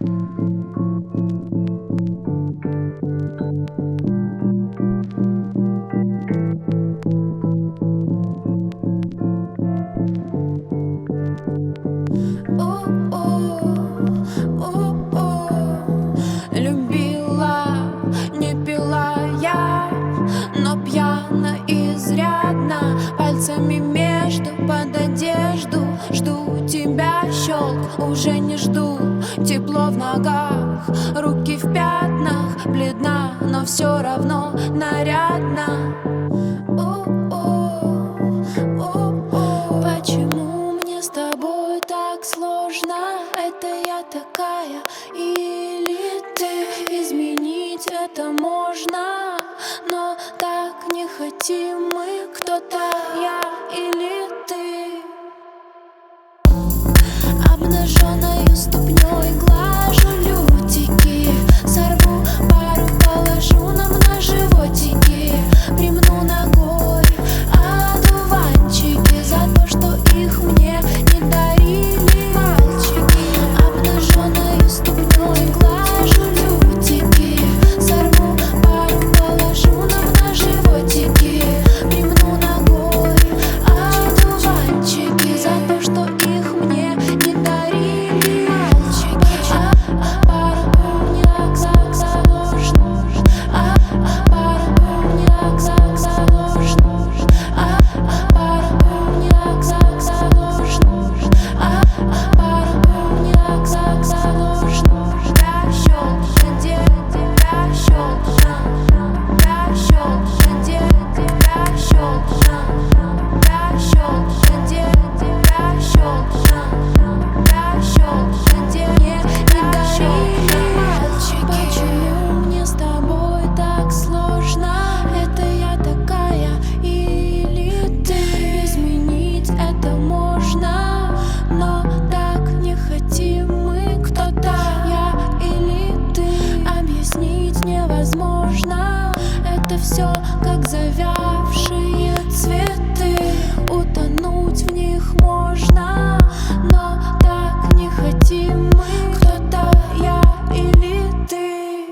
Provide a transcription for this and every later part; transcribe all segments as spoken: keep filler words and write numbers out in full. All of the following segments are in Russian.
Любила, не пила я, но пьяна изрядно. Пальцами между под одежду жду тебя, щелк, уже не жду. Тепло в ногах, руки в пятнах, бледна, но все равно нарядна. Почему мне с тобой так сложно? Это я такая или ты? Изменить это можно, но так не хотим мы. Кто-то я или ты? Обнаженной ступней глажу лютики, сорву пару, положу нам на животики. Примну ногой одуванчики за то, что их мне не дарили мальчики. Обнаженной ступней глажу лютики, сорву пару, положу нам на животики. Примну ногой одуванчики за то, что их мне не дарили мальчики. А пару не так сложно, а пару не так сложно, а пару не так сложно, а пару не так сложно. Я щелкну, где тебя щелкну, я щелкну, где тебя щелкну, я щелкну, где тебя щелкну, я щелкну, где мне не дарили мальчики. Почему мне с тобой так сложно? Это я такая или ты? Изменить это можно, но так не хотим мы. Кто-то я или ты? Объяснить невозможно. Это все как завявшие цветы, утонуть в них можно, но так не хотим мы. Кто-то я или ты?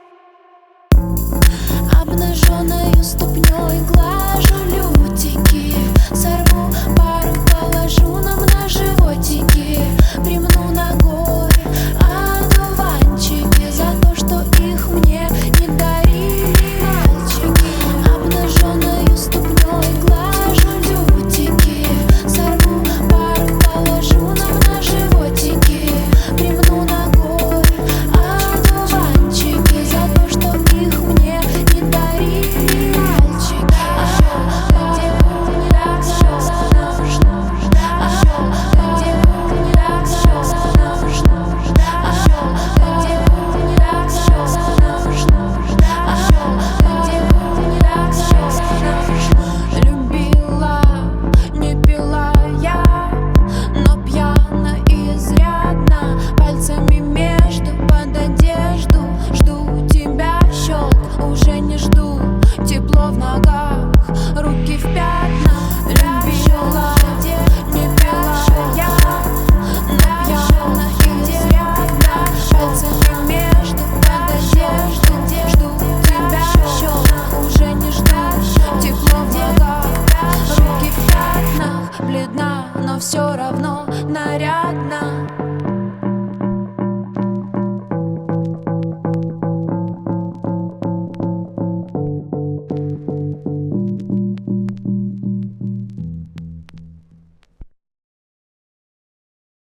Обнаженной ступней глажу лютики, сорву пару, положу нам на животики. Примну ногой одуванчики за то, что их мне не дарили мальчики. Обнаженной ступней глажу лютики, сорву пару, положу нам на животики. Примну ногой одуванчики за то, что их мне не дарили мальчики. А где не так сложно, а где не так сложно, а где не так сложно, а где не так сложно. Любила, не пила я, но пьяна изрядно. Пальцами между под одежду жду тебя, щелк, уже не жду. Тепло в ногах, руки в пятнах. Любила, не пила я, но пьяна изрядно. Пальцами между под одежду жду тебя, щелк, уже не жду. Тепло в ногах, руки в пятнах, бледна, но все равно нарядна.